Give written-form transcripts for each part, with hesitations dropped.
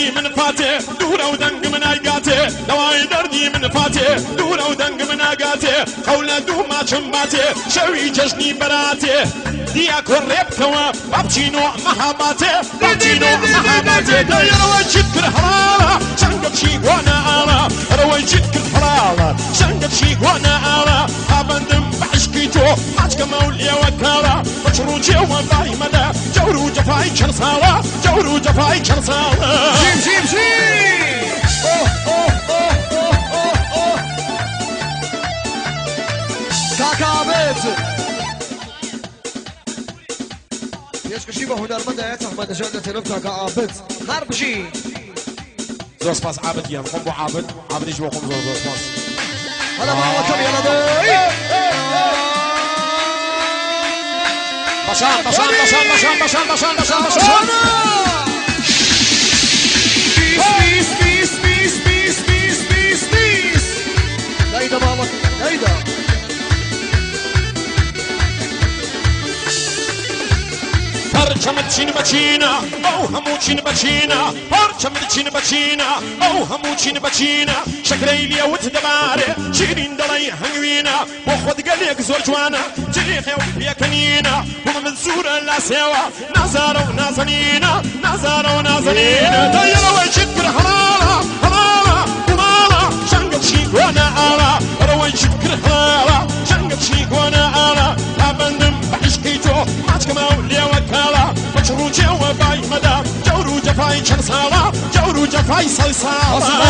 دردي من فاتي دورة ودنق من ايقاتي دواي دردي من فاتي دورة ودنق من ايقاتي قولة دوما جنباتي شوي ججني براتي دياك الريبكوا بابتينو مهاباتي بابتينو مهاباتي داير وجدك الحرارة شنقب شيك وانا ارى رويجدك الحرارة شنقب شيك وانا ارى ابندم بعشقيتو ماجك مولي وكارة مشروجي وفاي مدى جورو جفاي كرسالة جورو جفاي كرسالة جيم جيم جيم كاكا عبيد يشكشي بهنرمند يا احمد جنة نفتح كعابد حرب شي زور سباس عابد يا مقوم بو عابد عابد يجي بقوم زور سباس هلا معه كم يا ندى بشان بشان بشان بشان بشان بشان بشان بشان بيس بيس بيس بيس بيس بيس بيس هيدا مالك هيدا هرچمت چین بچینا او همو چین بچینا هرچمت چین بچینا او همو چین بچینا شکریلی اوت دباره شیرین دلای هنگوینا بو خود قلیک زور جوانا جریخ او بیکنینا بو من زور لا سوا نزارو نازنینا نزارو نازنینا دایرو شکر حلالا حلالا حلالا شنگل شیک وانا آلا روی شکر حلالا شنگل شیک وانا آلا لابندم بعشقیتو ماچک مولي وكالا مشروجي وباي مدام جورو جفاي كرسالة جورو جفاي صلصالة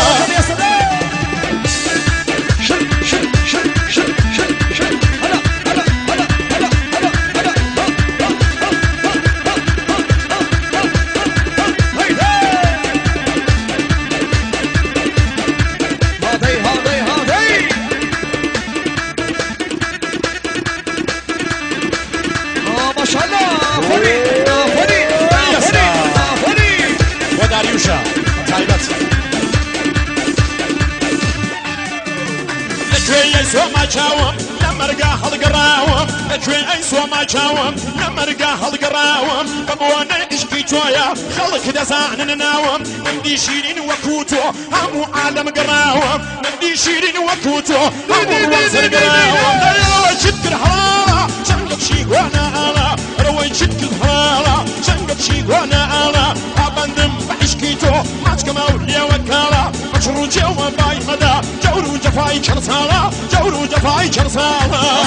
سوما جاوم لمرقا هالقراوم اجوي اي سوما جاوم لمرقا هالقراوم بابوانا اشكي جويا خلق دزان نناوم نمدي شيرين وكوتو همو عالم قراوم نمدي شيرين وكوتو همو وانزر قراوم روي جدك الحرارة شنقب شيك وانا الا روي جدك الحرارة شنقب شيك وانا الا ابندم بعشكيتو ماجك مولي وكالا مشروجي وباي مدى جورو جفاي كرسالة جورو جفاي كرسالة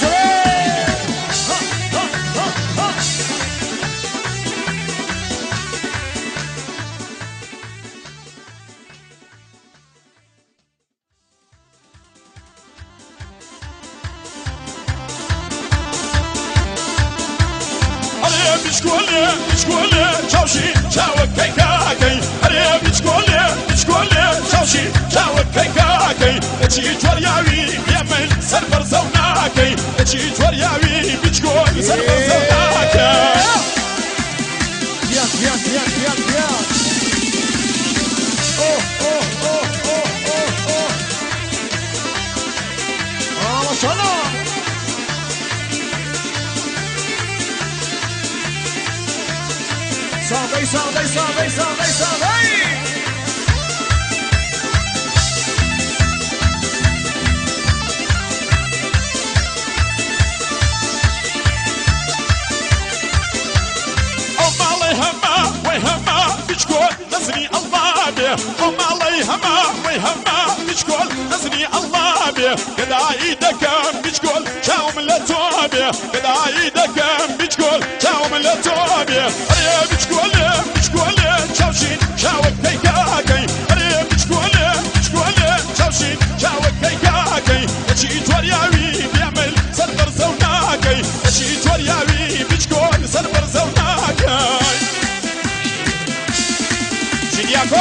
بيشكولي بيشكولي شوشي شاوك كيكاكي هري بيشكولي بيشكولي شوشي شاوك كيكاكي اتشي جورياوي يمن سربر زوناكي اتشي جورياوي بيشكول سربر زوناكي يا يا يا يا يا اوه اوه اوه اوه اوه اوه ما شاء الله صافي صافي صافي صافي صافي هما ويهما بيشكول نزني الله بيه هم الله يهما ويهما بيشكول نزني الله بيه قداي دكم بيشكول شاوم لتوبيه قداي دكم بيشكول شاوم لتوبيه هري بيشكول بيشكول شاوشين شاوك كيكاكي هري بيشكول بيشكول شاوشين شاوك كيكاكي اشي تورياوي بيعمل سربر زوناكي اشي تورياوي بيشكول سربر زوناكي Siniako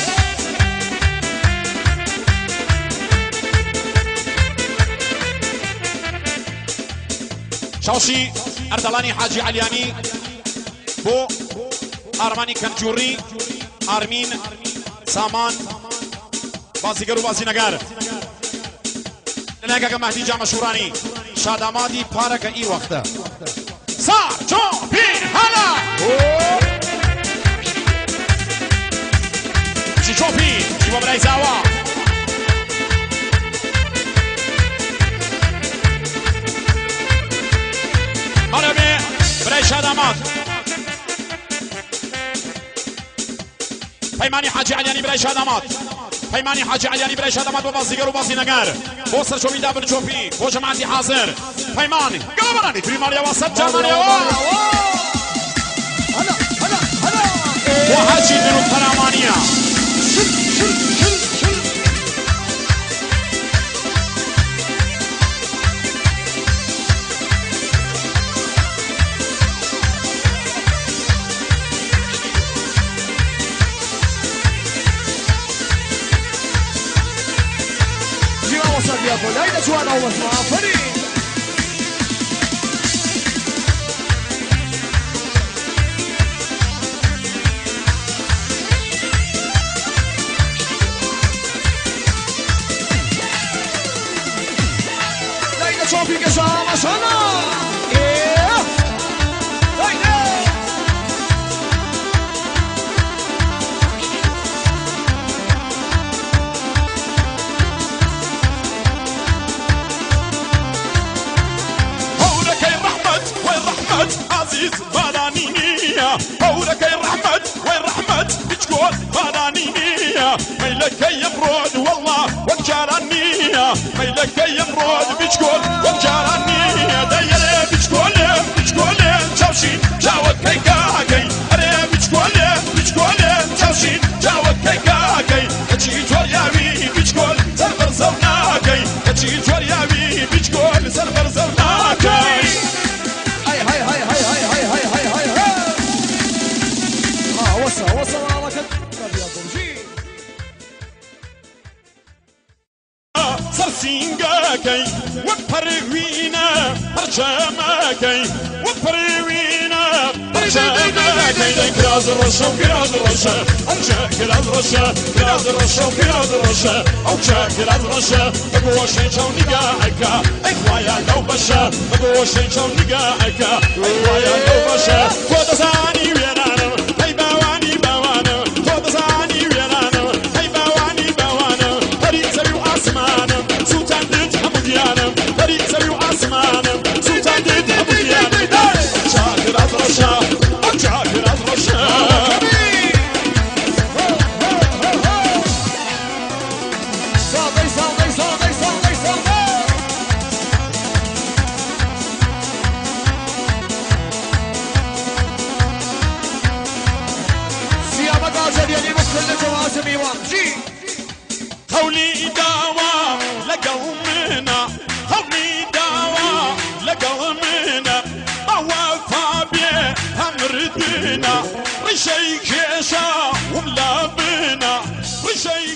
شوشي أردلاني حاجي علياني بو أرماني كنجوري أرمين سامان بازيگر و بازينگر نلاقا مهدي جامع شوراني شادامادي پارك اي وقته سار چون بين هلا براي زاوا مرمي براي شادامات پیمانی حاجی علیانی برای شادامات پیمانی حاجی علیانی برای شادامات با بازیگر و بازینگر با سرچوبی دابل چوپی با جماعتی حاضر پیمانی گامرانی توی مالیا واسط جمالیا و حاجی بنو فرامانیا لا جوانا ومسمع فريق لا تشوفي كشامة شنا عزيز بارانينية هولك يا رحمة وين رحمة بتقول بارانينية ميلك يا مرود والله وبجارانية ميلك يا مرود بتقول وبجارانية دايرة بتقول جاوشين جاوك كيكاكي أنا بتقول جاوشين جاوك كيكاكي كتشي تورياوي بتقول سلفر زوناكي كتشي تورياوي بتقول سلفر زوناكي وصل على كده سرسينجاكي وبروينا برجاماكي وبروينا برجاماكي كراز الرشا وكراز الرشا أرجع كراز الرشا كراز الرشا وكراز الرشا أوجا كراز الرشا بقوشين شو نقاعك إخوايا لو بشا بقوشين شو نقاعك إخوايا لو بشا فوت زاني ويرانا هاي باواني باوانا فوت زاني ويرانا هاي باواني باوانا فريق سبيو أسمانا سلطان ديت حموديانا فريق سبيو أسمانا سلطان ديت حموديانا شاكر أزرشا شاكر أزرشا هولي داوا لقومنا هولي داوا لقومنا أوفا بيه همردنا رشي كيشا وملابنا رشي